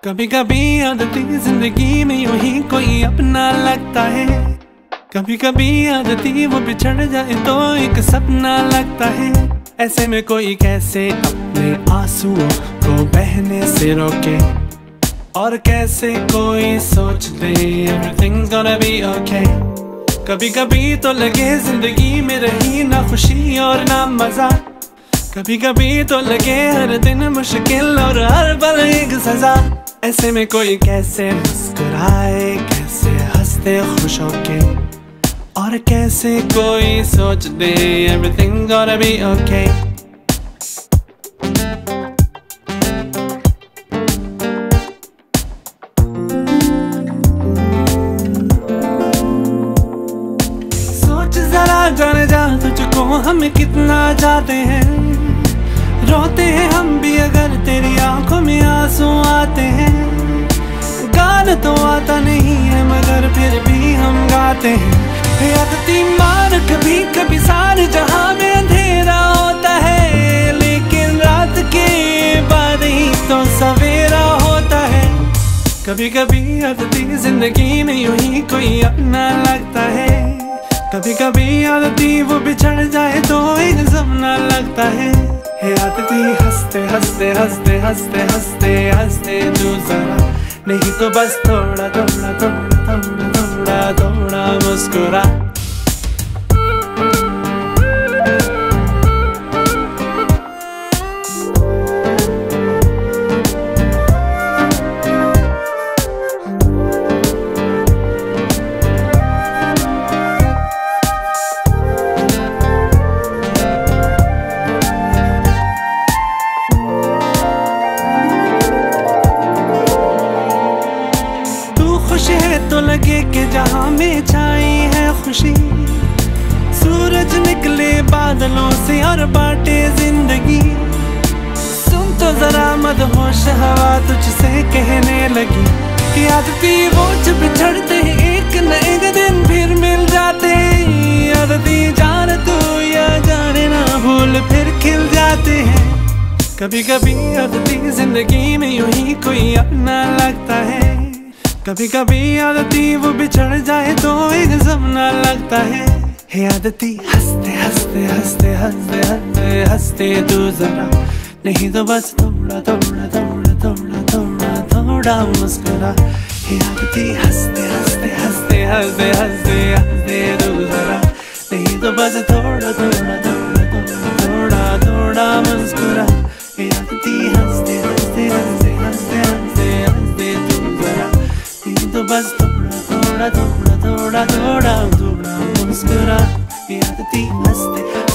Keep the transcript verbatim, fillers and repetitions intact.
कभी कभी आदती जिंदगी में यूं ही कोई अपना लगता है। कभी कभी आदती वो बिछड़ जाए तो एक सपना लगता है। ऐसे में कोई कैसे अपने आंसुओं को बहने से रोके, और कैसे कोई सोच दे everything's gonna be okay। कभी कभी तो लगे जिंदगी में रही ना खुशी और ना मजा, कभी कभी तो लगे हर दिन मुश्किल और हर पल एक सजा। ऐसे में कोई कैसे मुस्कुराए, कैसे हंसते खुश होके, और कैसे कोई सोच दे everything's gonna be okay। सोच जरा जाने जा तुझको हम कितना चाहते हैं, रोते हैं हम भी अगर तेरी आंखों में आंसू आते हैं। गाना तो आता नहीं है मगर फिर भी हम गाते हैं। आदती मार कभी कभी सारे जहां में अंधेरा होता है, लेकिन रात के बाद ही तो सवेरा होता है। कभी कभी आदती जिंदगी में यूं ही कोई अपना लगता है। कभी कभी आदती वो बिछड़ जाए तो एक सपना लगता है। हे आदती हंसते हंसते हंसते हंसते हंसते हंसते तू जरा, नहीं तो बस थोड़ा थोड़ा थोड़ा थोड़ा थोड़ा थोड़ा मुस्कुरा। तो लगे कि जहां में छाई है खुशी, सूरज निकले बादलों से और बांटे जिंदगी। सुन तो जरा मदहोश हवा तुझसे कहने लगी कि आदती वो जब बिछड़ते एक न एक दिन फिर मिल जाते। आदती जान तू या जाने ना भूल फिर खिल जाते हैं। कभी कभी आदती जिंदगी में यूं ही कोई अपना लगता है। कभी कभी आदती वो बिछड़ जाए तो एक सपना लगता है। हे आदती हंसते हंसते हंसते हंसते हंसते हंसते तू जरा, नहीं तो बस थोड़ा थोड़ा थोड़ा थोड़ा थोड़ा थोड़ा मुस्कुरा। हे आदती हंसते हंसते हंसते हंसते हंसते हंसते तू जरा, नहीं तो बस थोड़ा थोड़ा थोड़ा थोड़ा थोड़ा थोड़ा मुस्कुरा। हे आदती हंसते हंसते हंसते हंसते हंसते हंसते तू जरा, तो बस थोड़ा थोड़ा थोड़ा थोड़ा थोड़ा थोड़ा मुस्कुरा। ये आदती हंसते